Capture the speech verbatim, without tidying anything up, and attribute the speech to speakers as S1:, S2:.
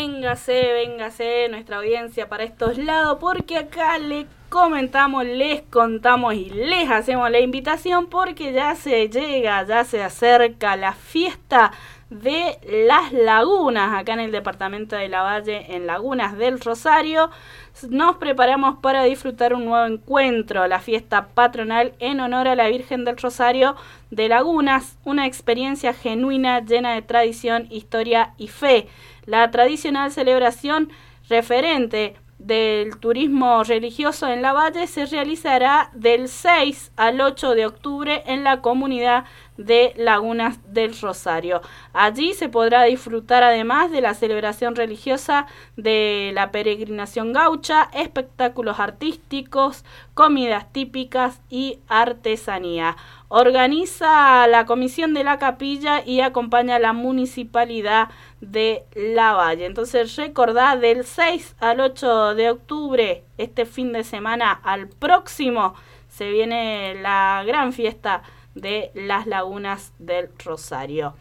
S1: véngase, véngase nuestra audiencia para estos lados, porque acá le comentamos, les contamos y les hacemos la invitación porque ya se llega, ya se acerca la fiesta de las lagunas acá en el departamento de Lavalle, en Lagunas del Rosario. Nos preparamos para disfrutar un nuevo encuentro, la fiesta patronal en honor a la Virgen del Rosario de Lagunas, una experiencia genuina llena de tradición, historia y fe. La tradicional celebración referente del turismo religioso en Lavalle se realizará del seis al ocho de octubre en la comunidad de Lagunas del Rosario. Allí se podrá disfrutar además de la celebración religiosa de la peregrinación gaucha, espectáculos artísticos, comidas típicas y artesanía. Organiza la comisión de la capilla y acompaña a la municipalidad de Lavalle. Entonces recordá, del seis al ocho de octubre, este fin de semana al próximo, se viene la gran fiesta de las Lagunas del Rosario.